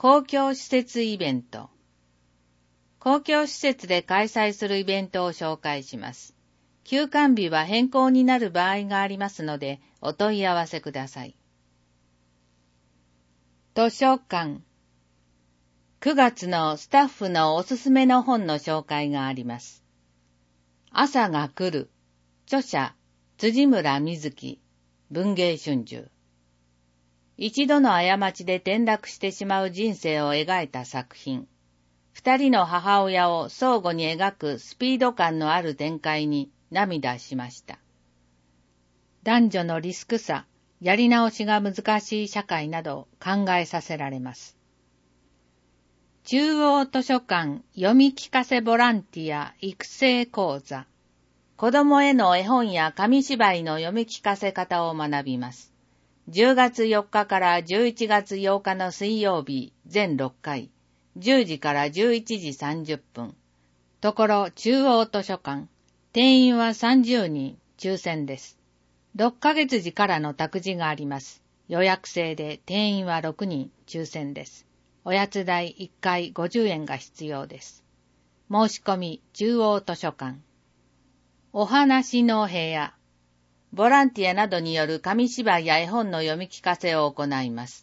公共施設イベント。公共施設で開催するイベントを紹介します。休館日は変更になる場合がありますので、お問い合わせください。図書館。9月のスタッフのおすすめの本の紹介があります。朝が来る。著者、辻村瑞希。文藝春秋。一度の過ちで転落してしまう人生を描いた作品。二人の母親を相互に描くスピード感のある展開に涙しました。男女のリスク差、やり直しが難しい社会などを考えさせられます。中央図書館読み聞かせボランティア育成講座。子供への絵本や紙芝居の読み聞かせ方を学びます。10月4日から11月8日の水曜日全6回、10時から11時30分。ところ中央図書館。定員は30人、抽選です。6ヶ月時からの託児があります。予約制で定員は6人、抽選です。おやつ代1回50円が必要です。申し込み中央図書館。お話の部屋。ボランティアなどによる紙芝居や絵本の読み聞かせを行います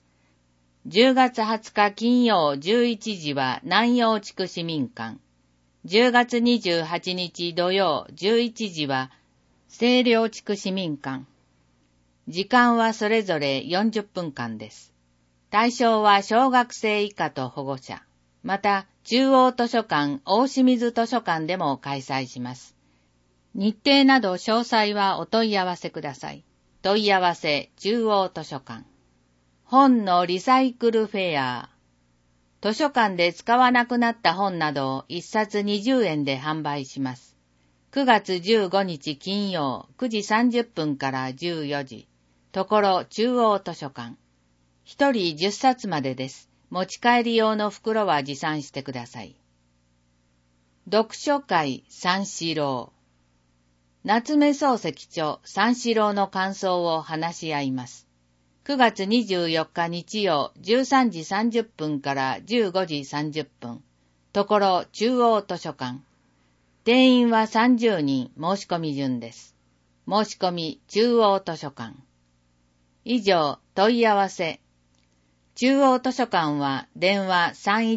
。10月20日金曜11時は南陽地区市民館。10月28日土曜11時は清涼地区市民館。時間はそれぞれ40分間です。対象は小学生以下と保護者。また、中央図書館、大清水図書館でも開催します。日程など詳細はお問い合わせください。問い合わせ、中央図書館。本のリサイクルフェア。図書館で使わなくなった本などを1冊20円で販売します。9月15日金曜9時30分から14時。ところ中央図書館。1人10冊までです。持ち帰り用の袋は持参してください。読書会三四郎。夏目漱石著三四郎の感想を話し合います。9月24日日曜13時30分から15時30分。ところ中央図書館。定員は30人、申し込み順です。申し込み中央図書館。以上、問い合わせ。中央図書館は電話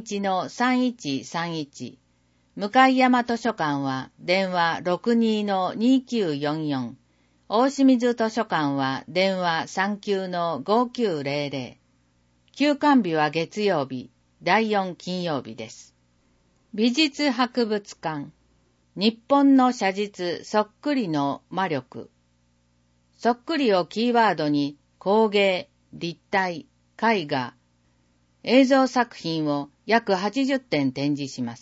31-3131。向山図書館は電話 62-2944。大清水図書館は電話 39-5900。休館日は月曜日、第4金曜日です。美術博物館。日本の写実そっくりの魔力。そっくりをキーワードに工芸、立体、絵画、映像作品を約80点展示します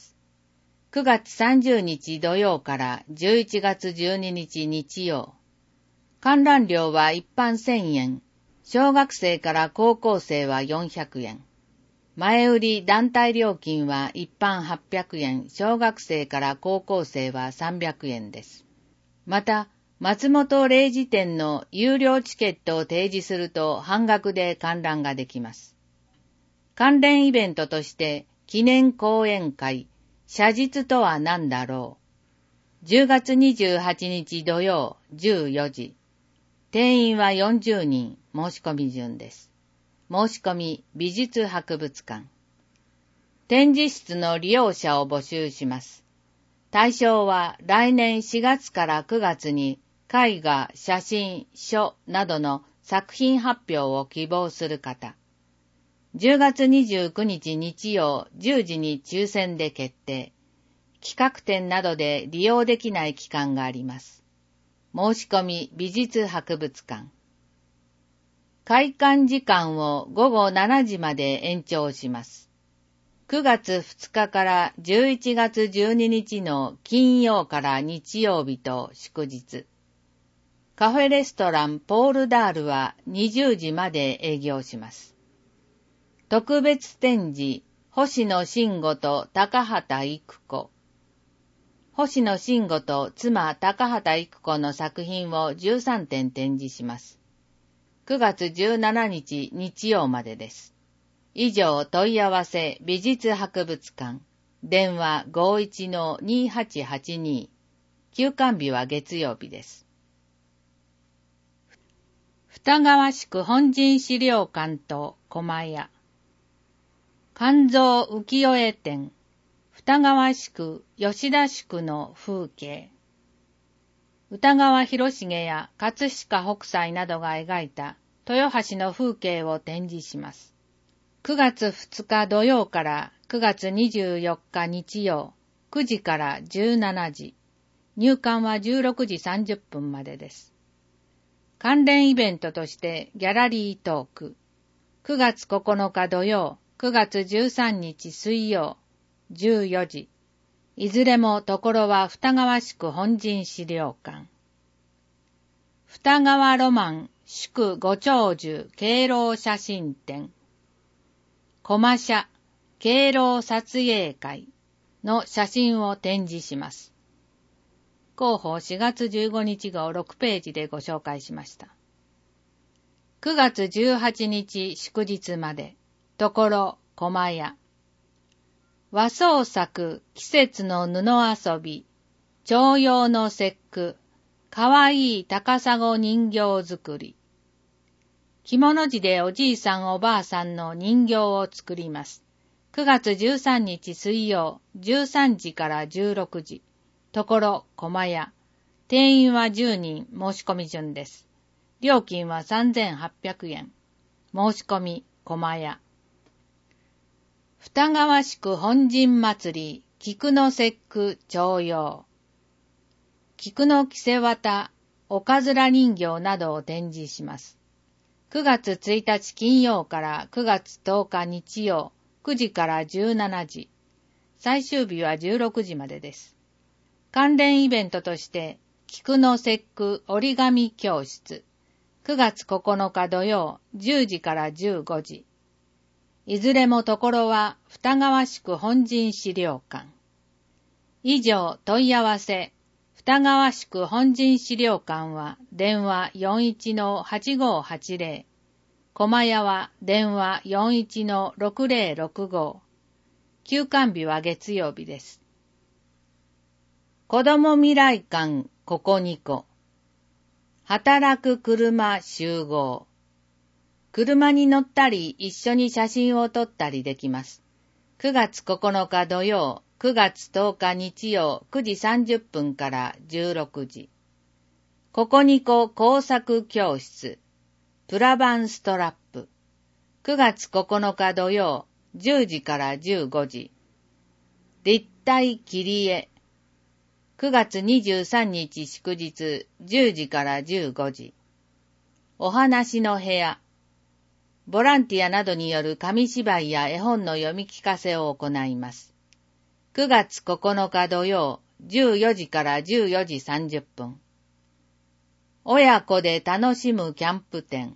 。9月30日土曜から11月12日日曜。観覧料は一般1000円。小学生から高校生は400円。前売り団体料金は一般800円。小学生から高校生は300円です。また、松本零士店の有料チケットを提示すると半額で観覧ができます。関連イベントとして記念講演会、写実とは何だろう。10月28日土曜14時。定員は40人、申し込み順です。申し込み美術博物館。展示室の利用者を募集します。対象は来年4月から9月に絵画、写真、書などの作品発表を希望する方。10月29日日曜10時に抽選で決定。企画展などで利用できない期間があります。申し込み美術博物館。開館時間を午後7時まで延長します。9月2日から11月12日の金曜から日曜日と祝日。カフェレストランポールダールは20時まで営業します。特別展示、星野慎吾と高畑育子。星野慎吾と妻高畑育子の作品を13点展示します。9月17日日曜までです。 以上問い合わせ美術博物館。電話 51-2882。休館日は月曜日です。二川宿本陣資料館と駒屋。肝臓浮世絵展。二川宿吉田宿の風景。歌川広重や葛飾北斎などが描いた豊橋の風景を展示します。9月2日土曜から9月24日日曜、9時から17時。入館は16時30分までです。関連イベントとしてギャラリートーク。9月9日土曜、9月13日水曜、14時。いずれもところは二川宿本陣資料館。二川ロマン宿ご長寿敬老写真展。駒社敬老撮影会の写真を展示します。広報4月15日号6ページでご紹介しました。9月18日祝日まで、ところ駒屋。和装作季節の布遊び、重陽の節句、かわいい高砂人形作り。着物地でおじいさんおばあさんの人形を作ります。9月13日水曜、13時から16時。ところ、駒屋。定員は10人、申し込み順です。料金は3800円。申し込み、駒屋。二川宿本陣祭り、菊の節句重陽。菊の着せ綿、おかずら人形などを展示します。9月1日金曜から9月10日日曜、9時から17時。最終日は16時までです。関連イベントとして、菊の節句折り紙教室。9月9日土曜、10時から15時。いずれもところは二川宿本陣資料館。以上問い合わせ。二川宿本陣資料館は電話 41-8580。駒屋は電話 41-6065。休館日は月曜日です。子ども未来館ここ2個。働く車集合。車に乗ったり一緒に写真を撮ったりできます。9月9日土曜、9月10日日曜9時30分から16時。ここ2個工作教室。プラバンストラップ。9月9日土曜、10時から15時。立体切り絵。9月23日祝日、10時から15時。お話の部屋。ボランティアなどによる紙芝居や絵本の読み聞かせを行います。9月9日土曜、14時から14時30分。親子で楽しむキャンプ展。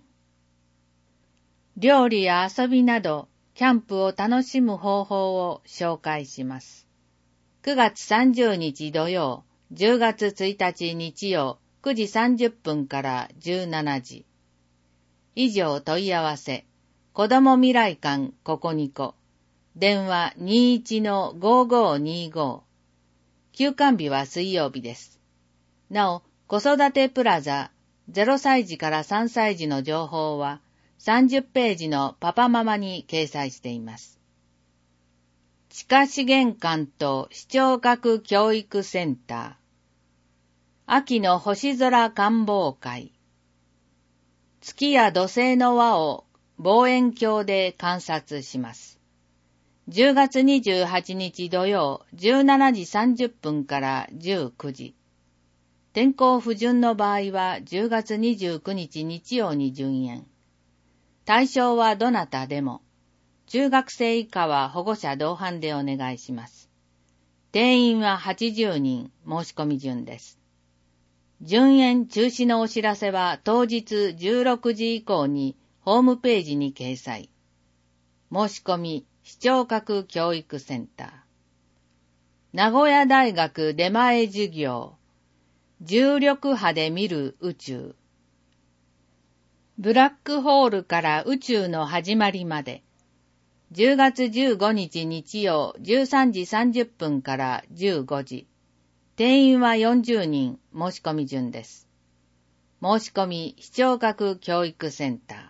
料理や遊びなど、キャンプを楽しむ方法を紹介します。9月30日土曜、10月1日日曜、9時30分から17時。以上問い合わせ。子ども未来館ここ2個。電話 21-5525。休館日は水曜日です。なお、子育てプラザ0歳児から3歳児の情報は30ページのパパママに掲載しています。地下資源館と視聴覚教育センター。秋の星空観望会。月や土星の輪を望遠鏡で観察します。10月28日土曜17時30分から19時。天候不順の場合は10月29日日曜に順延。対象はどなたでも。中学生以下は保護者同伴でお願いします。定員は80人、申し込み順です。順延中止のお知らせは当日16時以降にホームページに掲載。申し込み、視聴覚教育センター。名古屋大学出前授業。重力波で見る宇宙。ブラックホールから宇宙の始まりまで。 10月15日日曜13時30分から15時。定員は40人、申し込み順です。申し込み視聴覚教育センター。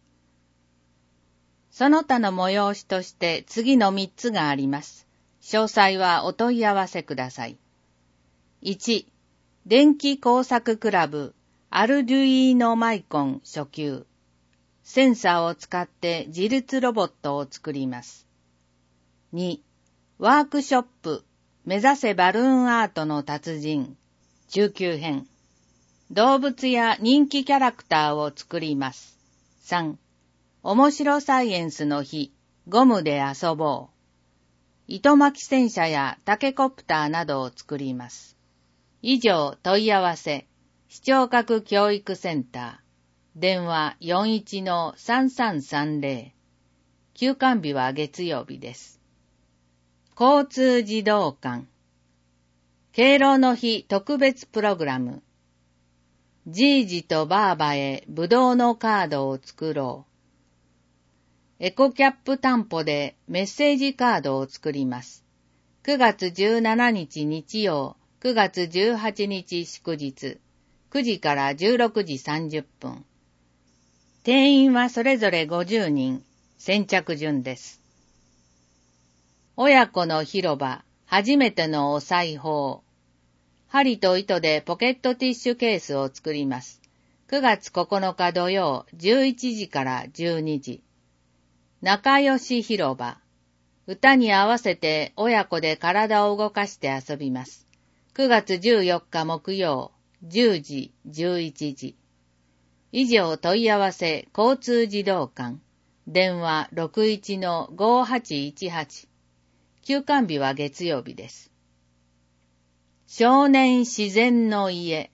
その他の催しとして次の3つがあります。詳細はお問い合わせください。1、電気工作クラブアルデュイーノマイコン初級。センサーを使って自律ロボットを作ります。2、ワークショップ目指せバルーンアートの達人中級編。動物や人気キャラクターを作ります。3、面白サイエンスの日ゴムで遊ぼう。糸巻き戦車やタケコプターなどを作ります。以上問い合わせ視聴覚教育センター。電話 41-3330。休館日は月曜日です。交通児童館。敬老の日特別プログラム。じいじとばあばへぶどうのカードを作ろう。エコキャップ担保でメッセージカードを作ります。9月17日日曜、9月18日祝日、9時から16時30分。定員はそれぞれ50人、先着順です。親子の広場、初めてのお裁縫。針と糸でポケットティッシュケースを作ります。9月9日土曜、11時から12時。仲良し広場。歌に合わせて親子で体を動かして遊びます。9月14日木曜、10時、11時。以上問い合わせ交通児童館。電話 61-5818。休館日は月曜日です。少年自然の家。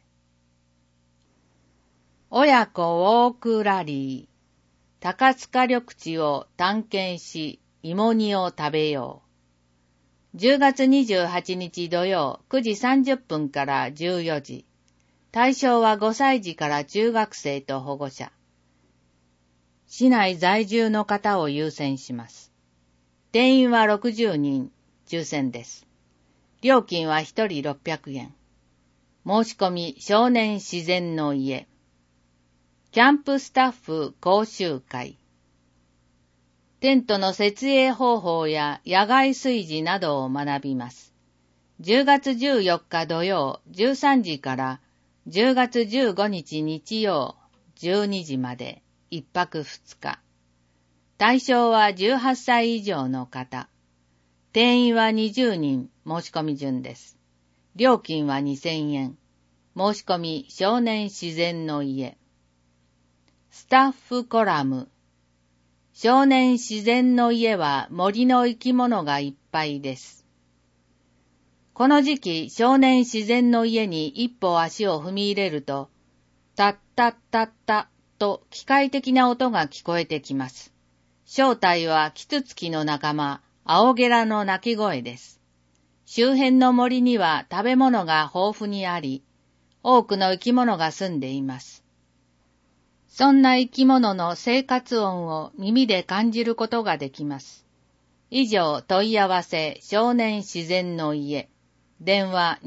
親子ウォークラリー。高塚緑地を探検し、芋煮を食べよう。10月28日土曜9時30分から14時。対象は5歳児から中学生と保護者。市内在住の方を優先します。定員は60人、抽選です。料金は1人600円。申し込み少年自然の家。キャンプスタッフ講習会。テントの設営方法や野外炊事などを学びます。10月14日土曜13時から10月15日日曜12時まで1泊2日。対象は18歳以上の方。定員は20人、申し込み順です。料金は2000円。申し込み少年自然の家。スタッフコラム。少年自然の家は森の生き物がいっぱいです。この時期、少年自然の家に一歩足を踏み入れると、タッタッタッタと機械的な音が聞こえてきます。正体はキツツキの仲間、アオゲラの鳴き声です。周辺の森には食べ物が豊富にあり、多くの生き物が住んでいます。そんな生き物の生活音を耳で感じることができます。以上問い合わせ少年自然の家。電話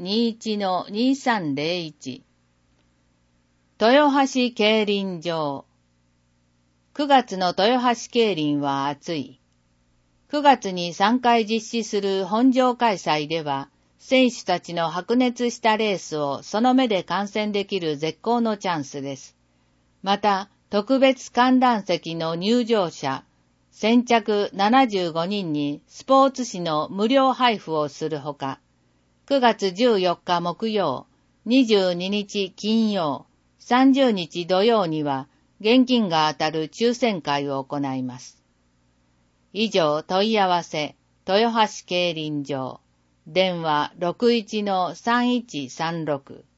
21-2301。豊橋競輪場。9月の豊橋競輪は暑い。9月に3回実施する本場開催では、選手たちの白熱したレースをその目で観戦できる絶好のチャンスです。また、特別観覧席の入場者、先着75人にスポーツ紙の無料配布をするほか、9月14日木曜、22日金曜、30日土曜には現金が当たる抽選会を行います。以上問い合わせ、豊橋競輪場、電話 61-3136。